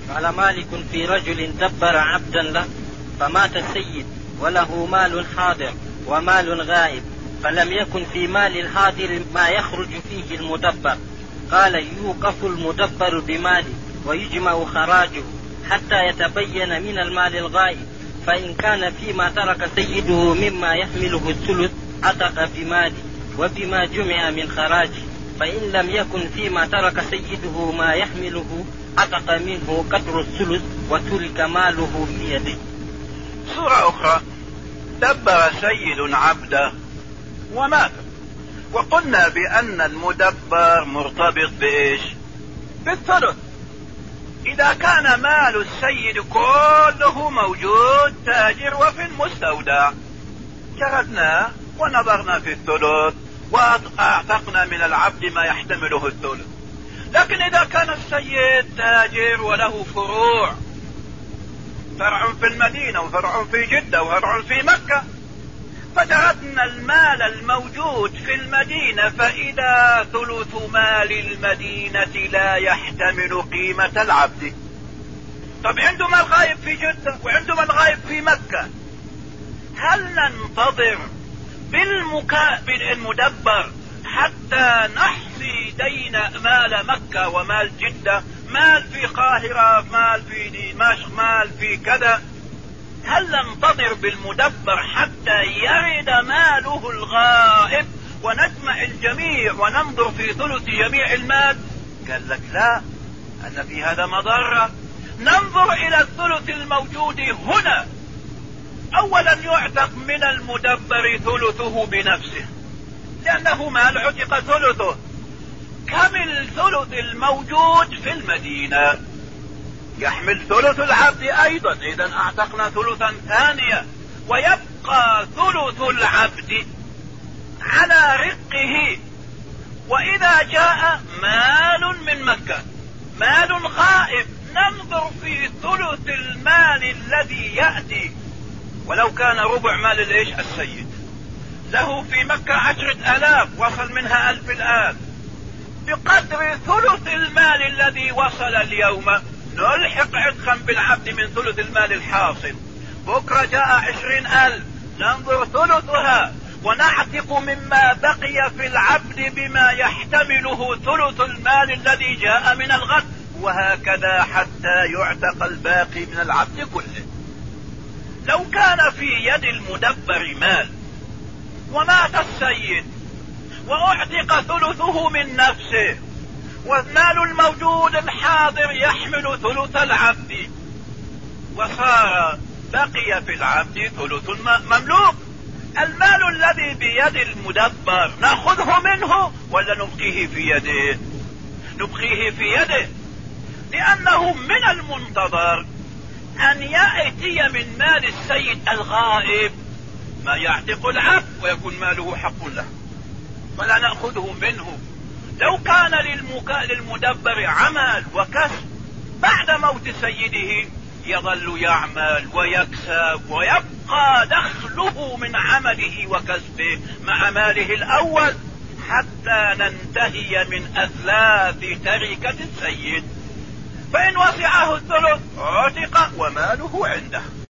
قال مالك في رجل دبر عبدا له فمات السيد وله مال حاضر ومال غائب، فلم يكن في مال الحاضر ما يخرج فيه المدبر. قال يوقف المدبر بماله ويجمع خراجه حتى يتبين من المال الغائب، فإن كان فيما ترك سيده مما يحمله الثلث عتق بماله وبما جمع من خراجه، فإن لم يكن فيما ترك سيده ما يحمله عتق منه قدر الثلث وترك ماله بيده. سورة أخرى: دبر سيد عبده ومات. وقلنا بأن المدبر مرتبط بإيش؟ بالثلث. إذا كان مال السيد كله موجود تاجر وفي المستودع، شردناه ونظرنا في الثلث وأعتقنا من العبد ما يحتمله الثلث. لكن إذا كان السيد تاجر وله فروع، فرع في المدينة وفرع في جدة وفرع في مكة، فجعلنا المال الموجود في المدينة، فإذا ثلث مال المدينة لا يحتمل قيمة العبد. طب عنده مال غايب في جدة وعنده مال غايب في مكة، هل ننتظر بالمدبر حتى نحصي دين مال مكة ومال جدة، مال في قاهرة، مال في دمشق، مال في كذا؟ هل ننتظر بالمدبر حتى يرد ماله الغائب ونجمع الجميع وننظر في ثلث جميع المال؟ قال لك لا، أن في هذا مضرة. ننظر إلى الثلث الموجود هنا. أولا يعتق من المدبر ثلثه بنفسه، لأنه مال عتق ثلثه. كم الثلث الموجود في المدينة؟ يحمل ثلث العبد أيضا، إذا اعتقنا ثلثا ثانية، ويبقى ثلث العبد على رقه. وإذا جاء مال من مكة، مال غائب، ننظر في ثلث المال الذي يأتي، ولو كان ربع مال الإيش السيد، له في مكة 10,000 وصل منها 1000 الآن، بقدر ثلث المال الذي وصل اليوم نلحق عتقا بالعبد من ثلث المال الحاصل. بكرة جاء 20,000، ننظر ثلثها ونعتق مما بقي في العبد بما يحتمله ثلث المال الذي جاء من الغد، وهكذا حتى يعتق الباقي من العبد كله. لو كان في يد المدبر مال ومات السيد واعتق ثلثه من نفسه، والمال الموجود الحاضر يحمل ثلث العبد، وصار بقي في العبد ثلث مملوك، المال الذي بيد المدبر نأخذه منه ولا نبقيه في يده؟ نبقيه في يده، لأنه من المنتظر أن يأتي من مال السيد الغائب ما يعتق العبد ويكون ماله حق له، فلا نأخذه منه. لو كان للمدبر عمل وكسب بعد موت سيده، يظل يعمل ويكسب ويبقى دخله من عمله وكسبه مع ماله الأول حتى ننتهي من أثلاث تركة السيد. فإن وسعه الثلث عتق وماله عنده.